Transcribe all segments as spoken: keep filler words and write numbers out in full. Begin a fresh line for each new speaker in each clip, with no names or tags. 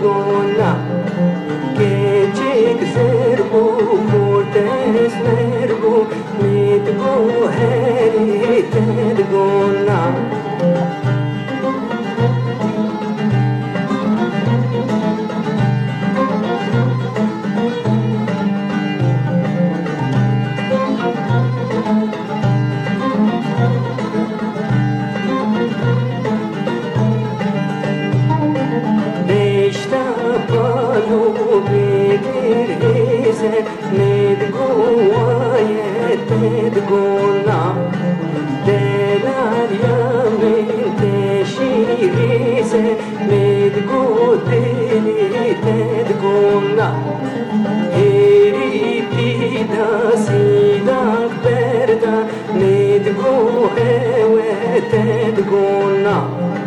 gona Keçik zerbu kurtes nerbu Mitbu heri ted gona تدقونا دلال يمين تشيريسة مدقو دلي تدقونا هيري بيدا سيداك بردا مدقو هوا تدقونا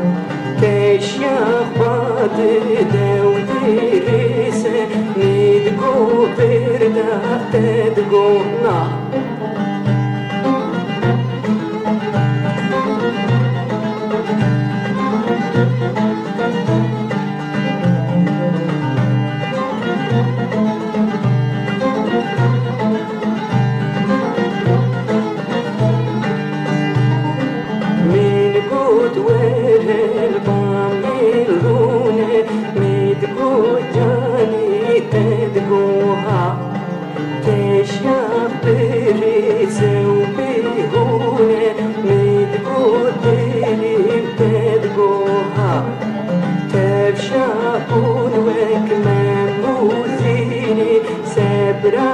تشيخ باد دو دريسة مدقو بردا تدقونا تدقوها تشيخ بريسة وبيهونة مدقو دليم تدقوها تفشاقون وكمان موزيني سبرا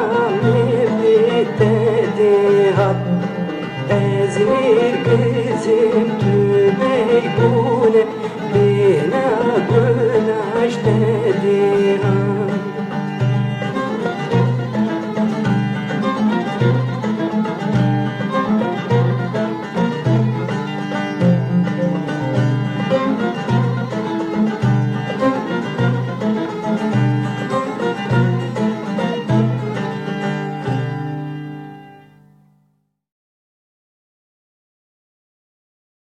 مبتديها أزمير قزم تبيبونة بينا قناش تديها